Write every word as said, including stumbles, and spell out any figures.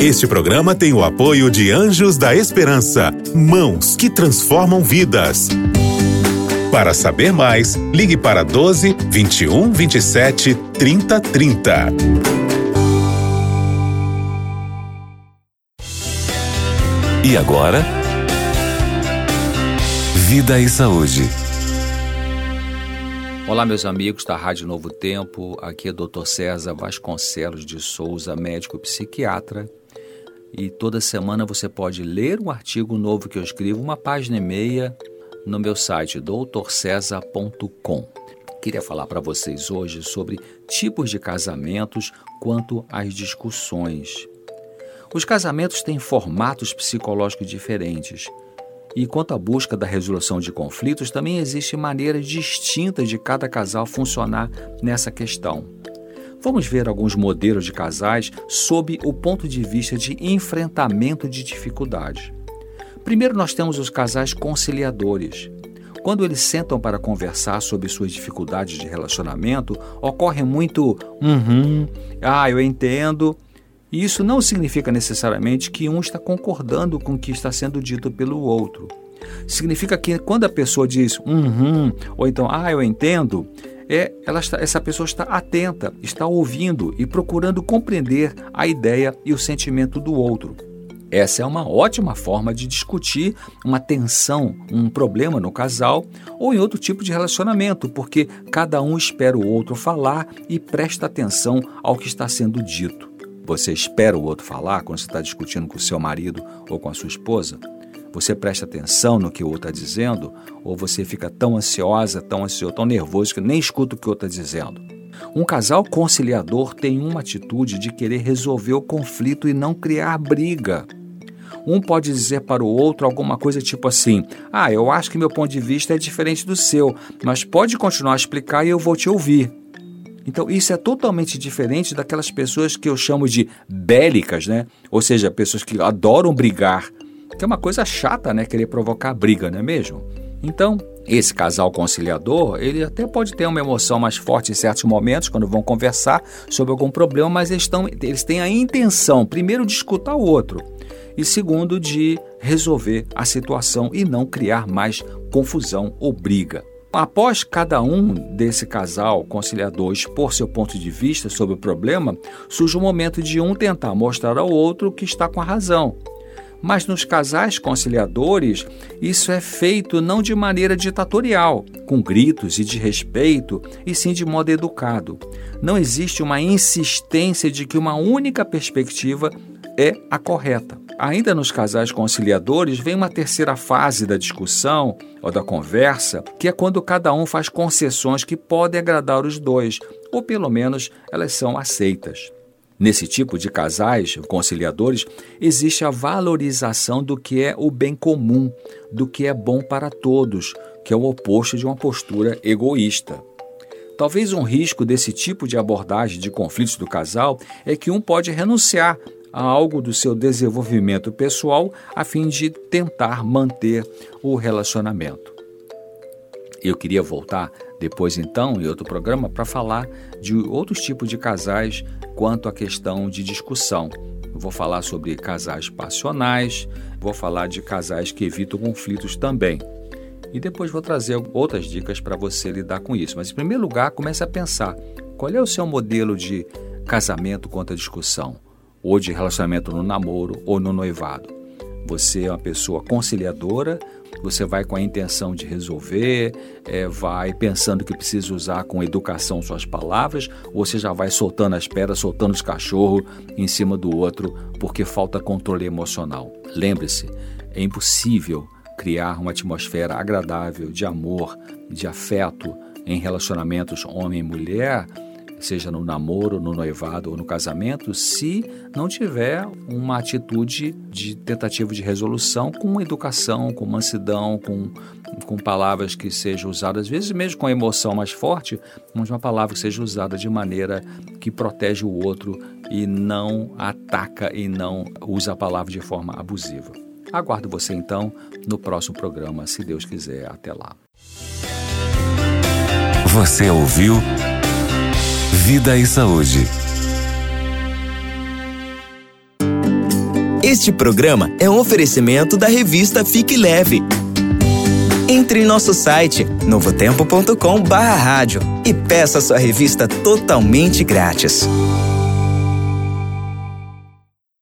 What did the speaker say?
Este programa tem o apoio de Anjos da Esperança, mãos que transformam vidas. Para saber mais, ligue para doze, vinte e um, vinte e sete, trinta, trinta. E agora, Vida e Saúde. Olá, meus amigos da Rádio Novo Tempo, aqui é doutor César Vasconcelos de Souza, médico psiquiatra, e toda semana você pode ler um artigo novo que eu escrevo, uma página e meia, no meu site doutor cesar ponto com. Queria falar para vocês hoje sobre tipos de casamentos quanto às discussões. Os casamentos têm formatos psicológicos diferentes. E quanto à busca da resolução de conflitos, também existem maneiras distintas de cada casal funcionar nessa questão. Vamos ver alguns modelos de casais sob o ponto de vista de enfrentamento de dificuldades. Primeiro, nós temos os casais conciliadores. Quando eles sentam para conversar sobre suas dificuldades de relacionamento, ocorre muito uhum, ah, eu entendo. E isso não significa necessariamente que um está concordando com o que está sendo dito pelo outro. Significa que quando a pessoa diz uhum, ou então ah, eu entendo, é, ela está, essa pessoa está atenta, está ouvindo e procurando compreender a ideia e o sentimento do outro. Essa é uma ótima forma de discutir uma tensão, um problema no casal ou em outro tipo de relacionamento, porque cada um espera o outro falar e presta atenção ao que está sendo dito. Você espera o outro falar quando você está discutindo com o seu marido ou com a sua esposa? Você presta atenção no que o outro está dizendo? Ou você fica tão ansiosa, tão ansioso, tão nervoso que nem escuta o que o outro está dizendo? Um casal conciliador tem uma atitude de querer resolver o conflito e não criar briga. Um pode dizer para o outro alguma coisa tipo assim: ah, eu acho que meu ponto de vista é diferente do seu, mas pode continuar a explicar e eu vou te ouvir. Então, isso é totalmente diferente daquelas pessoas que eu chamo de bélicas, né? Ou seja, pessoas que adoram brigar, que é uma coisa chata, né? Querer provocar briga, não é mesmo? Então, esse casal conciliador, ele até pode ter uma emoção mais forte em certos momentos, quando vão conversar sobre algum problema, mas eles, estão, eles têm a intenção, primeiro, de escutar o outro, e segundo, de resolver a situação e não criar mais confusão ou briga. Após cada um desse casal conciliador expor seu ponto de vista sobre o problema, surge o momento de um tentar mostrar ao outro que está com a razão. Mas nos casais conciliadores, isso é feito não de maneira ditatorial, com gritos e de respeito, e sim de modo educado. Não existe uma insistência de que uma única perspectiva é a correta. Ainda nos casais conciliadores, vem uma terceira fase da discussão ou da conversa, que é quando cada um faz concessões que podem agradar os dois, ou pelo menos elas são aceitas. Nesse tipo de casais conciliadores, existe a valorização do que é o bem comum, do que é bom para todos, que é o oposto de uma postura egoísta. Talvez um risco desse tipo de abordagem de conflitos do casal é que um pode renunciar a algo do seu desenvolvimento pessoal a fim de tentar manter o relacionamento. Eu queria voltar depois, então, em outro programa, para falar de outros tipos de casais quanto à questão de discussão. Eu vou falar sobre casais passionais, vou falar de casais que evitam conflitos também. E depois vou trazer outras dicas para você lidar com isso. Mas, em primeiro lugar, comece a pensar, qual é o seu modelo de casamento quanto à discussão? Ou de relacionamento no namoro ou no noivado. Você é uma pessoa conciliadora, você vai com a intenção de resolver, é, vai pensando que precisa usar com educação suas palavras, ou você já vai soltando as pedras, soltando os cachorros em cima do outro, porque falta controle emocional. Lembre-se, é impossível criar uma atmosfera agradável de amor, de afeto em relacionamentos homem e mulher, seja no namoro, no noivado ou no casamento, se não tiver uma atitude de tentativa de resolução com educação, com mansidão, com, com palavras que sejam usadas, às vezes mesmo com a emoção mais forte, mas uma palavra que seja usada de maneira que protege o outro e não ataca e não usa a palavra de forma abusiva. Aguardo você então no próximo programa, se Deus quiser. Até lá. Você ouviu Vida e Saúde. Este programa é um oferecimento da revista Fique Leve. Entre em nosso site novo tempo ponto com barra rádio e peça sua revista totalmente grátis.